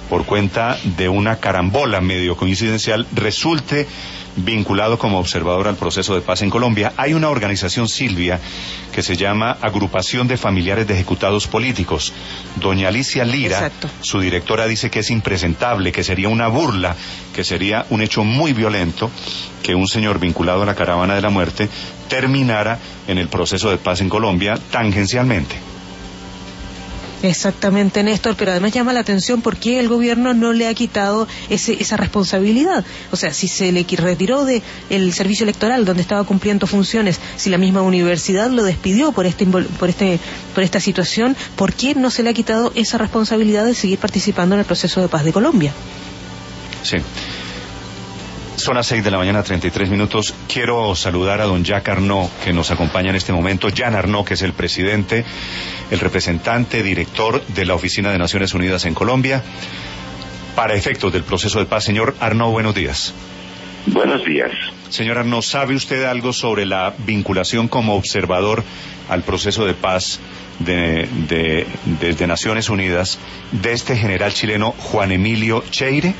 por cuenta de una carambola medio coincidencial, resulte vinculado como observador al proceso de paz en Colombia. Hay una organización, Silvia, que se llama Agrupación de Familiares de Ejecutados Políticos. Doña Alicia Lira, exacto, su directora, dice que es impresentable, que sería una burla, que sería un hecho muy violento que un señor vinculado a la caravana de la muerte terminara en el proceso de paz en Colombia tangencialmente. Exactamente, Néstor, pero además llama la atención por qué el gobierno no le ha quitado esa responsabilidad. O sea, si se le retiró del servicio electoral donde estaba cumpliendo funciones, si la misma universidad lo despidió por esta situación, ¿por qué no se le ha quitado esa responsabilidad de seguir participando en el proceso de paz de Colombia? Sí. Son las 6 de la mañana, 33 minutos. Quiero saludar a don Jacques Arnaud, que nos acompaña en este momento. Jean Arnaud, que es el presidente, el representante, director de la Oficina de Naciones Unidas en Colombia, para efectos del proceso de paz. Señor Arnaud, buenos días. Buenos días. Señor Arnaud, ¿sabe usted algo sobre la vinculación como observador al proceso de paz desde Naciones Unidas de este general chileno Juan Emilio Cheire?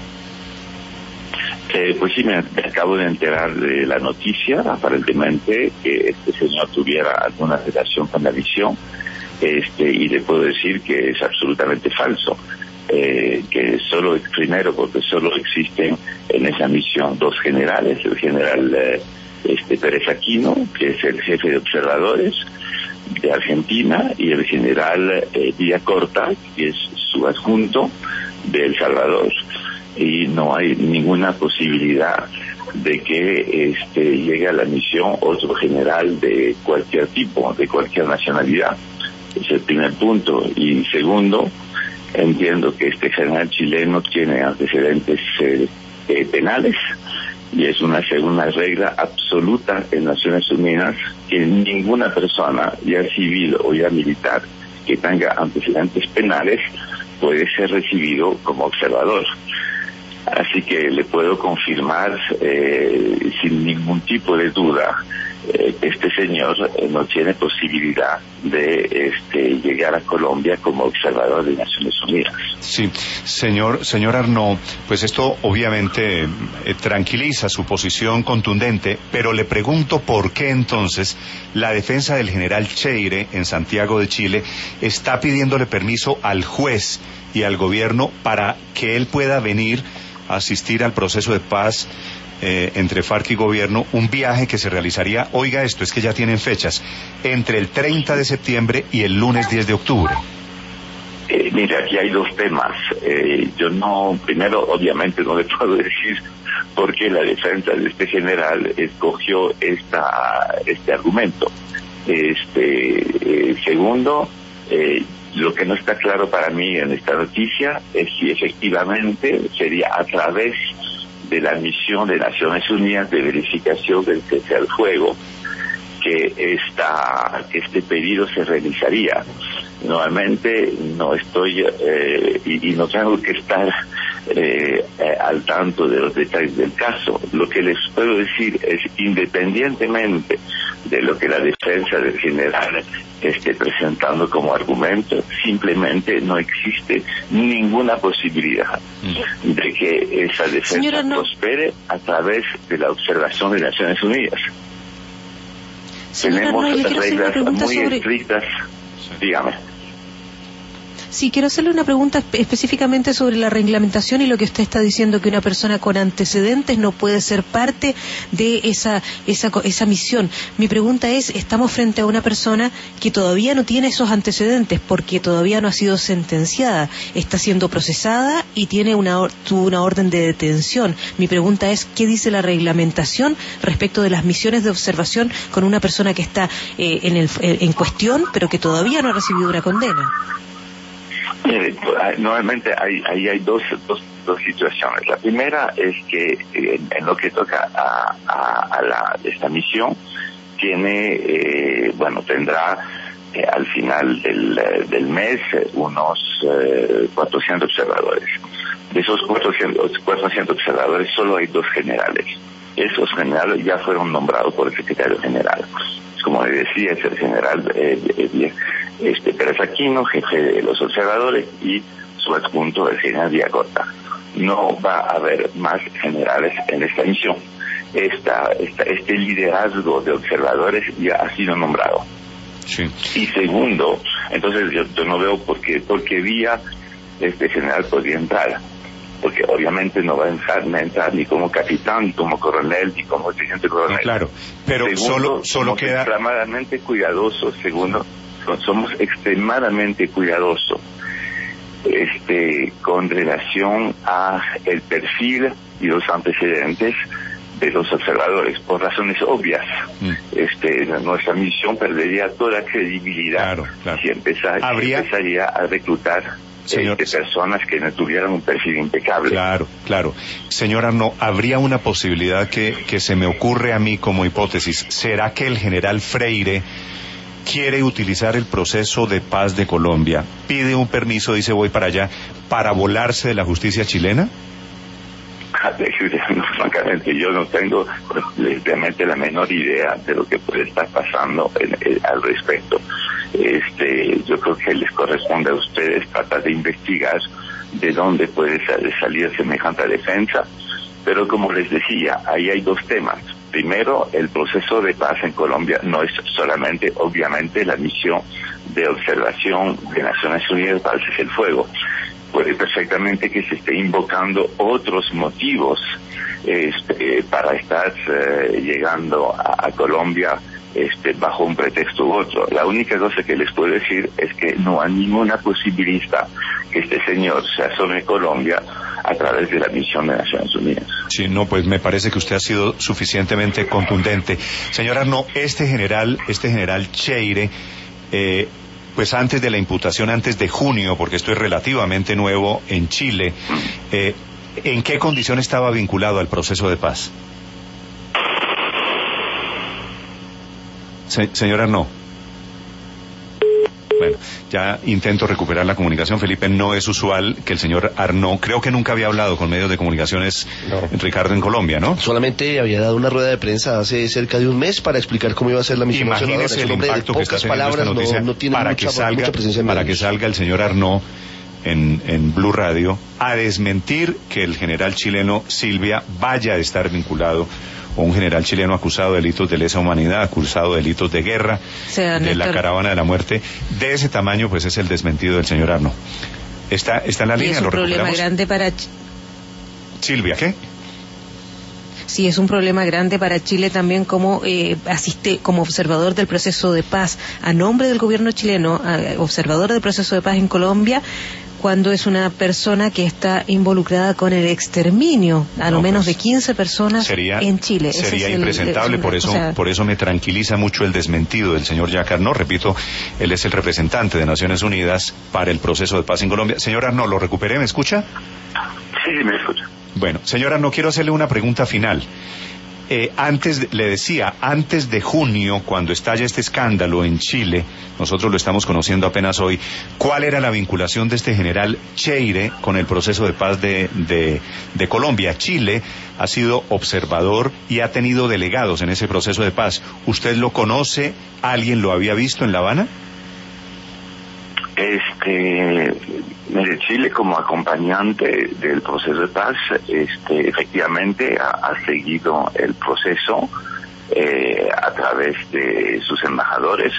Pues sí, me acabo de enterar de la noticia, aparentemente, que este señor tuviera alguna relación con la misión, y le puedo decir que es absolutamente falso, que primero porque solo existen en esa misión dos generales, el general Pérez Aquino, que es el jefe de observadores de Argentina, y el general Villacorta, que es su adjunto de El Salvador. Y no hay ninguna posibilidad de que llegue a la misión otro general de cualquier tipo, de cualquier nacionalidad. Es el primer punto. Y segundo, entiendo que este general chileno tiene antecedentes penales, y es una segunda regla absoluta en Naciones Unidas que ninguna persona, ya civil o ya militar, que tenga antecedentes penales puede ser recibido como observador. Así que le puedo confirmar sin ningún tipo de duda este señor no tiene posibilidad de llegar a Colombia como observador de Naciones Unidas. Sí, señor Arnaud, pues esto obviamente tranquiliza su posición contundente, pero le pregunto por qué entonces la defensa del general Cheire en Santiago de Chile está pidiéndole permiso al juez y al gobierno para que él pueda venir a asistir al proceso de paz entre FARC y gobierno, un viaje que se realizaría, oiga esto, es que ya tienen fechas, entre el 30 de septiembre y el lunes 10 de octubre. Mira, aquí hay dos temas. Primero, obviamente no le puedo decir por qué la defensa de este general escogió este argumento. Segundo, lo que no está claro para mí en esta noticia es si efectivamente sería a través de la misión de Naciones Unidas de verificación del cese al fuego que este pedido se realizaría. Nuevamente no estoy y no tengo que estar al tanto de los detalles del caso. Lo que les puedo decir es, independientemente de lo que la defensa del general esté presentando como argumento, simplemente no existe ninguna posibilidad de que esa defensa prospere a través de la observación de Naciones Unidas. Tenemos reglas muy estrictas. Dígame. Sí, quiero hacerle una pregunta específicamente sobre la reglamentación y lo que usted está diciendo, que una persona con antecedentes no puede ser parte de esa misión. Mi pregunta es, estamos frente a una persona que todavía no tiene esos antecedentes porque todavía no ha sido sentenciada, está siendo procesada y tuvo una orden de detención. Mi pregunta es, ¿qué dice la reglamentación respecto de las misiones de observación con una persona que está en cuestión, pero que todavía no ha recibido una condena? Nuevamente ahí hay dos situaciones. La primera es que en lo que toca a esta misión tendrá al final del mes unos 400 observadores. De esos 400 observadores solo hay dos generales. Esos generales ya fueron nombrados por el secretario general. Como le decía, es el general Pérez Aquino, jefe de los observadores, y su adjunto, el general Villacota. No va a haber más generales en esta misión. Este liderazgo de observadores ya ha sido nombrado. Sí. Y segundo, entonces yo no veo por qué vía este general podría entrar, porque obviamente no va a entrar ni como capitán, ni como coronel, ni como teniente coronel. No, claro, pero segundo, solo queda... extremadamente cuidadosos. Segundo, somos extremadamente cuidadosos con relación a el perfil y los antecedentes de los observadores, por razones obvias. Nuestra misión perdería toda credibilidad. Claro. Si empezaría a reclutar personas que no tuvieran un perfil impecable. Claro. Señor Arnaud, habría una posibilidad que se me ocurre a mí como hipótesis. ¿Será que el general Freire quiere utilizar el proceso de paz de Colombia, pide un permiso, dice voy para allá, para volarse de la justicia chilena? Francamente, yo no tengo realmente la menor idea de lo que puede estar pasando al respecto. Yo creo que les corresponde a ustedes tratar de investigar de dónde puede salir semejante defensa, pero como les decía, ahí hay dos temas. Primero, el proceso de paz en Colombia no es solamente, obviamente, la misión de observación de Naciones Unidas para el cese del fuego. Puede perfectamente que se esté invocando otros motivos para estar llegando a Colombia bajo un pretexto u otro. La única cosa que les puedo decir es que no hay ninguna posibilidad que este señor se asome a Colombia a través de la misión de Naciones Unidas. Sí, no, pues me parece que usted ha sido suficientemente contundente. Señor Arnaud, este general Cheire, pues antes de la imputación, antes de junio, porque esto es relativamente nuevo en Chile, ¿en qué condición estaba vinculado al proceso de paz? Señor Arnaud. Bueno, ya intento recuperar la comunicación, Felipe. No es usual que el señor Arnaud, creo que nunca había hablado con medios de comunicaciones, Ricardo, en Colombia, ¿no? Solamente había dado una rueda de prensa hace cerca de un mes para explicar cómo iba a ser la misión. Imagínese el impacto que está teniendo esta noticia no tiene para que salga el señor Arnaud en Blue Radio a desmentir que el general chileno Silvia vaya a estar vinculado, o un general chileno acusado de delitos de lesa humanidad, acusado de delitos de guerra, de la caravana de la muerte. De ese tamaño, pues es el desmentido del señor Arnaud. Está en la línea, lo recuperamos. Es un problema grande para... Silvia, ¿qué? Sí, es un problema grande para Chile también como asiste como observador del proceso de paz a nombre del gobierno chileno, observador del proceso de paz en Colombia, cuando es una persona que está involucrada con el exterminio a lo menos de 15 personas en Chile. Sería impresentable, por eso me tranquiliza mucho el desmentido del señor Jacques Arnaud. Repito, él es el representante de Naciones Unidas para el proceso de paz en Colombia. Señor Arnaud, ¿lo recuperé? ¿Me escucha? Sí, me escucha. Bueno, señor Arnaud, quiero hacerle una pregunta final. Antes de junio, cuando estalla este escándalo en Chile, nosotros lo estamos conociendo apenas hoy, ¿cuál era la vinculación de este general Cheire con el proceso de paz de Colombia? Chile ha sido observador y ha tenido delegados en ese proceso de paz. ¿Usted lo conoce? ¿Alguien lo había visto en La Habana? Chile como acompañante del proceso de paz, efectivamente ha seguido el proceso a través de sus embajadores.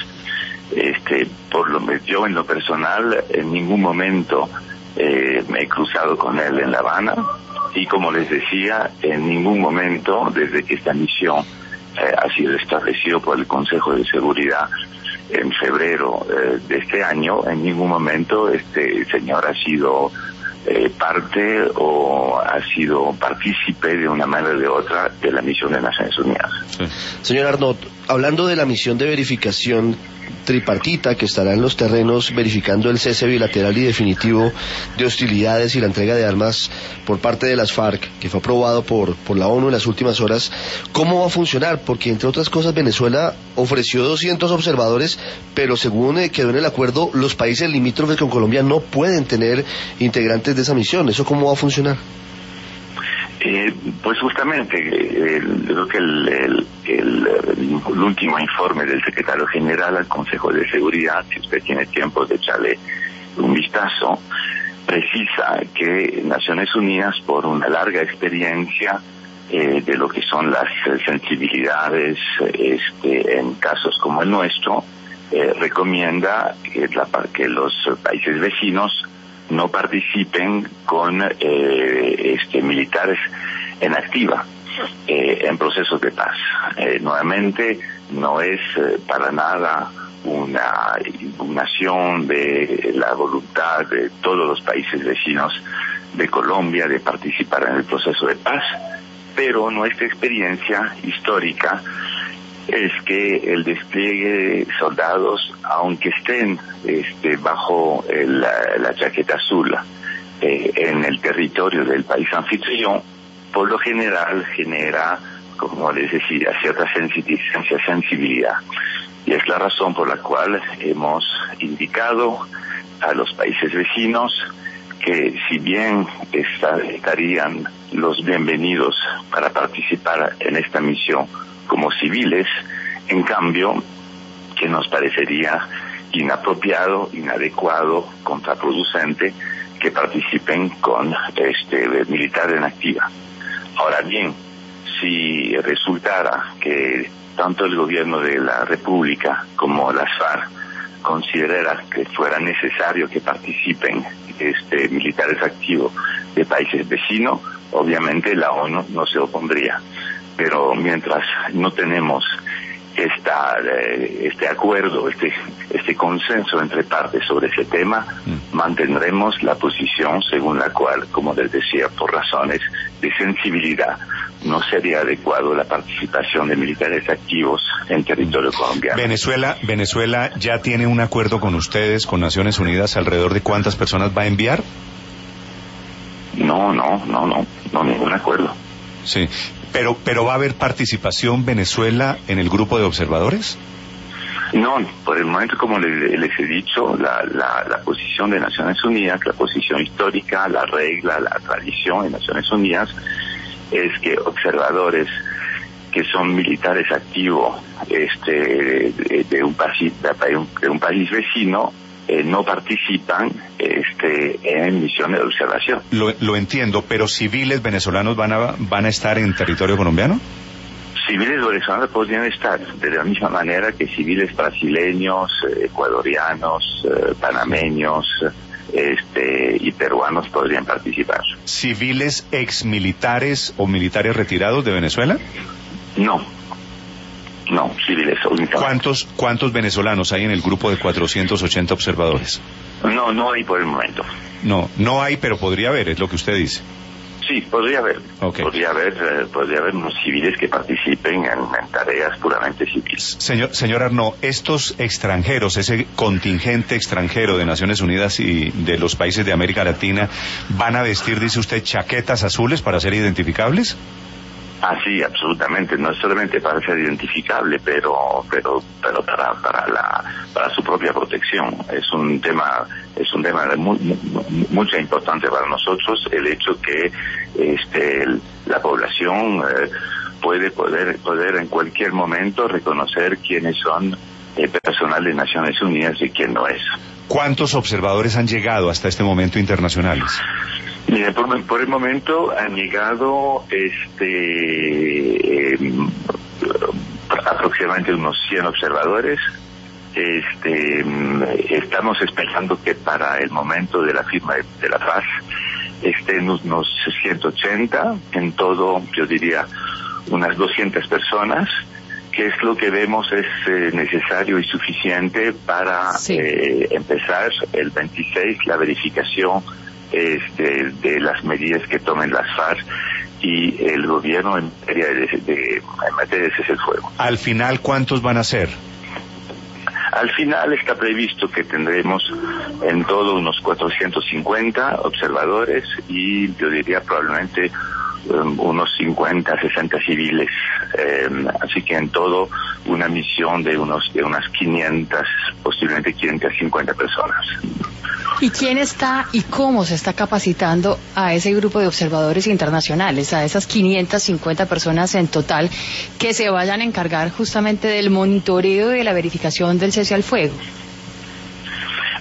Yo en lo personal en ningún momento me he cruzado con él en La Habana, y como les decía, en ningún momento desde que esta misión ha sido establecido por el Consejo de Seguridad en febrero de este año, en ningún momento este señor ha sido parte o ha sido partícipe de una manera o de otra de la misión de Naciones Unidas. Sí. Señor Arnaud, hablando de la misión de verificación tripartita que estará en los terrenos verificando el cese bilateral y definitivo de hostilidades y la entrega de armas por parte de las FARC, que fue aprobado por la ONU en las últimas horas, ¿cómo va a funcionar? Porque entre otras cosas Venezuela ofreció 200 observadores, pero según quedó en el acuerdo, los países limítrofes con Colombia no pueden tener integrantes de esa misión. ¿Eso cómo va a funcionar? Pues justamente, creo que el último informe del secretario general al Consejo de Seguridad, si usted tiene tiempo de echarle un vistazo, precisa que Naciones Unidas, por una larga experiencia de lo que son las sensibilidades en casos como el nuestro, recomienda que los países vecinos no participen con militares en activa en procesos de paz. Nuevamente, no es para nada una impugnación de la voluntad de todos los países vecinos de Colombia de participar en el proceso de paz, pero nuestra experiencia histórica es que el despliegue de soldados, aunque estén bajo la chaqueta azul en el territorio del país anfitrión, por lo general genera, como les decía, cierta sensibilidad. Y es la razón por la cual hemos indicado a los países vecinos que, si bien estarían los bienvenidos para participar en esta misión como civiles, en cambio, que nos parecería inapropiado, inadecuado, contraproducente que participen con militar en activa. Ahora bien, si resultara que tanto el gobierno de la República como las FARC considera que fuera necesario que participen militares activos de países vecinos, obviamente la ONU no se opondría. Pero mientras no tenemos este acuerdo, este consenso entre partes sobre ese tema, mantendremos la posición según la cual, como les decía, por razones de sensibilidad, no sería adecuado la participación de militares activos en territorio colombiano. ¿Venezuela ya tiene un acuerdo con ustedes, con Naciones Unidas, alrededor de cuántas personas va a enviar? No, ningún acuerdo. Sí, pero ¿va a haber participación Venezuela en el grupo de observadores? No, por el momento, como les he dicho, la posición de Naciones Unidas, la posición histórica, la regla, la tradición de Naciones Unidas es que observadores que son militares activos de un país vecino no participan en misiones de observación. Lo entiendo, pero civiles venezolanos van a estar en territorio colombiano. Civiles venezolanos podrían estar de la misma manera que civiles brasileños, ecuatorianos, panameños y peruanos podrían participar. ¿Civiles exmilitares o militares retirados de Venezuela? No, civiles únicamente. ¿Cuántos venezolanos hay en el grupo de 480 observadores? No hay por el momento. No hay, pero podría haber, es lo que usted dice. Sí, podría haber. Okay. Podría haber unos civiles que participen en tareas puramente civiles. Señor Arnaud, estos extranjeros, ese contingente extranjero de Naciones Unidas y de los países de América Latina, ¿van a vestir, dice usted, chaquetas azules para ser identificables? Ah, sí, absolutamente. No es solamente para ser identificable, pero para su propia protección. Es un tema de mucha importancia para nosotros, el hecho que la población puede en cualquier momento reconocer quiénes son personal de Naciones Unidas y quién no es. ¿Cuántos observadores han llegado hasta este momento internacionales? Mire, por el momento han llegado aproximadamente unos 100 observadores. Estamos esperando que para el momento de la firma de la paz estén unos 180, en todo yo diría unas 200 personas, que es lo que vemos es necesario y suficiente para empezar el 26 la verificación de las medidas que tomen las FARC y el gobierno en materia de cese el fuego. Al final, ¿cuántos van a ser? Al final está previsto que tendremos en todo unos 450 observadores y yo diría probablemente unos 50, 60 civiles, así que en todo una misión de unas 500, posiblemente 550 personas. ¿Y quién está y cómo se está capacitando a ese grupo de observadores internacionales, a esas 550 personas en total que se vayan a encargar justamente del monitoreo y de la verificación del cese al fuego?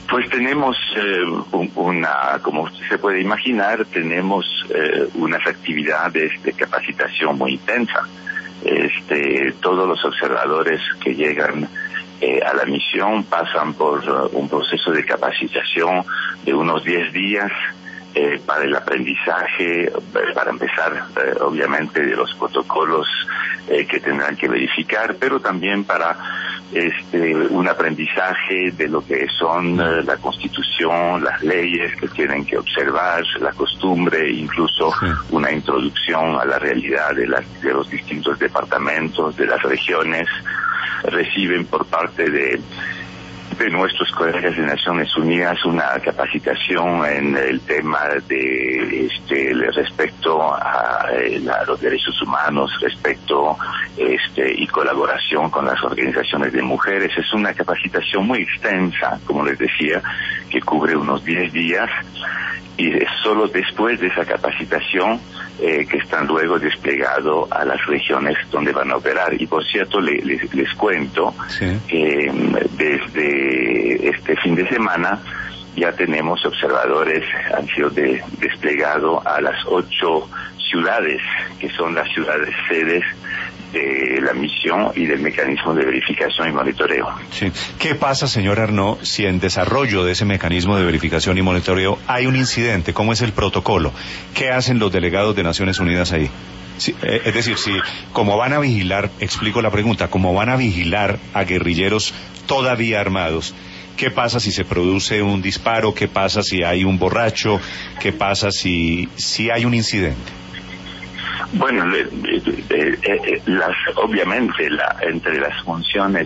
Pues tenemos como usted se puede imaginar, tenemos unas actividades de capacitación muy intensa. Todos los observadores que llegan a la misión pasan por un proceso de capacitación de unos 10 días para el aprendizaje, para empezar obviamente de los protocolos que tendrán que verificar, pero también para un aprendizaje de lo que son la Constitución, las leyes que tienen que observar, la costumbre, incluso una introducción a la realidad de los distintos departamentos, de las regiones. Reciben por parte de nuestros colegas de Naciones Unidas una capacitación en el tema de respecto a los derechos humanos, respecto y colaboración con las organizaciones de mujeres. Es una capacitación muy extensa, como les decía, que cubre unos 10 días, y es solo después de esa capacitación que están luego desplegados a las regiones donde van a operar. Y por cierto, les cuento que desde este fin de semana ya tenemos observadores, han sido desplegados a las 8 ciudades, que son las ciudades sedes de la misión y del mecanismo de verificación y monitoreo. Sí. ¿Qué pasa, señor Arnaud, si en desarrollo de ese mecanismo de verificación y monitoreo hay un incidente? ¿Cómo es el protocolo? ¿Qué hacen los delegados de Naciones Unidas ahí? Sí, es decir, como van a vigilar, explico la pregunta, como van a vigilar a guerrilleros todavía armados, ¿qué pasa si se produce un disparo? ¿Qué pasa si hay un borracho? ¿Qué pasa si hay un incidente? Bueno, obviamente entre las funciones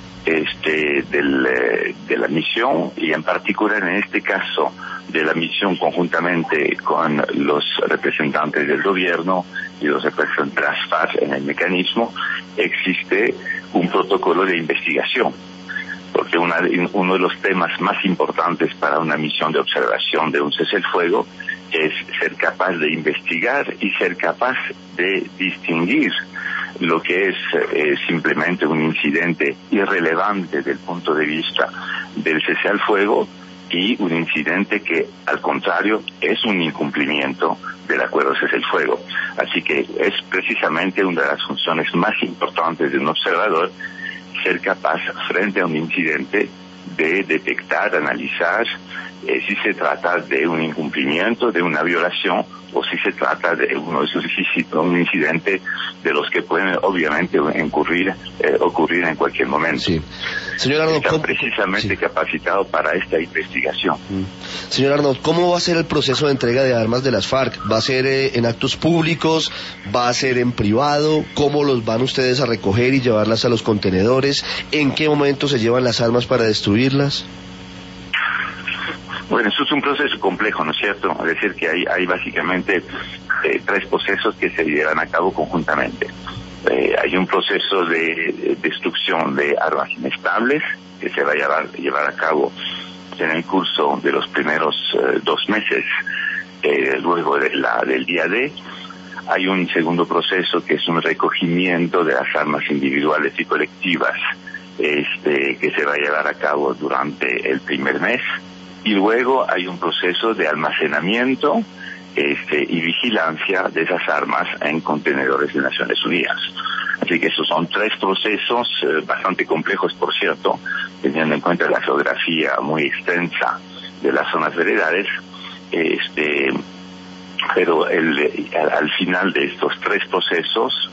de la misión, y en particular en este caso de la misión conjuntamente con los representantes del gobierno y los representantes de las FARC en el mecanismo, existe un protocolo de investigación. Porque uno de los temas más importantes para una misión de observación de un cese el fuego es ser capaz de investigar y ser capaz de distinguir lo que es simplemente un incidente irrelevante desde el punto de vista del cese al fuego y un incidente que, al contrario, es un incumplimiento del acuerdo de cese al fuego. Así que es precisamente una de las funciones más importantes de un observador, ser capaz, frente a un incidente, de detectar, analizar si se trata de un incumplimiento, de una violación, o si se trata de un incidente de los que pueden obviamente ocurrir en cualquier momento. Sí. Señor Arnaud, está precisamente capacitado para esta investigación. Señor Arnaud, ¿cómo va a ser el proceso de entrega de armas de las FARC? ¿Va a ser en actos públicos? ¿Va a ser en privado? ¿Cómo los van ustedes a recoger y llevarlas a los contenedores? ¿En qué momento se llevan las armas para destruirlas? Bueno, eso es un proceso complejo, ¿no es cierto? Es decir, que hay básicamente 3 procesos que se llevan a cabo conjuntamente. Hay un proceso de destrucción de armas inestables que se va a llevar a cabo en el curso de los primeros 2 meses luego del día D. Hay un segundo proceso que es un recogimiento de las armas individuales y colectivas que se va a llevar a cabo durante el primer mes. Y luego hay un proceso de almacenamiento y vigilancia de esas armas en contenedores de Naciones Unidas. Así que esos son 3 procesos bastante complejos, por cierto, teniendo en cuenta la geografía muy extensa de las zonas veredales. Pero al final de estos 3 procesos,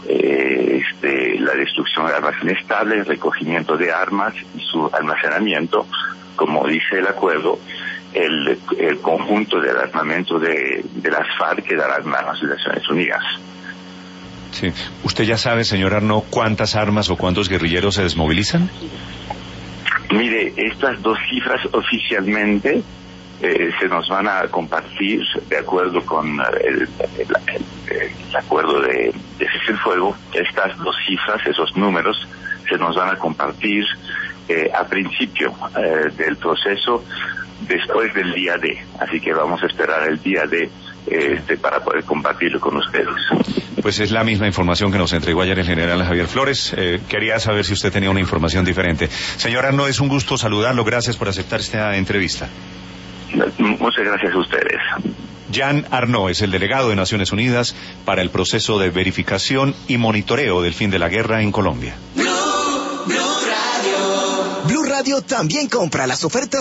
la destrucción de armas inestables, recogimiento de armas y su almacenamiento, como dice el acuerdo, el conjunto del armamento de las FARC quedará en manos de Naciones Unidas. Sí. ¿Usted ya sabe, señor Arnaud, cuántas armas o cuántos guerrilleros se desmovilizan? Mire, estas 2 cifras oficialmente se nos van a compartir de acuerdo con el acuerdo de cese el fuego. Estas 2 cifras, esos números, se nos van a compartir a principio del proceso, después del día D. Así que vamos a esperar el día D para poder compartirlo con ustedes. Pues es la misma información que nos entregó ayer el general Javier Flores. Quería saber si usted tenía una información diferente. Señor Arnaud, es un gusto saludarlo. Gracias por aceptar esta entrevista. Muchas gracias a ustedes. Jan Arnaud es el delegado de Naciones Unidas para el proceso de verificación y monitoreo del fin de la guerra en Colombia. Blue Radio también compra las ofertas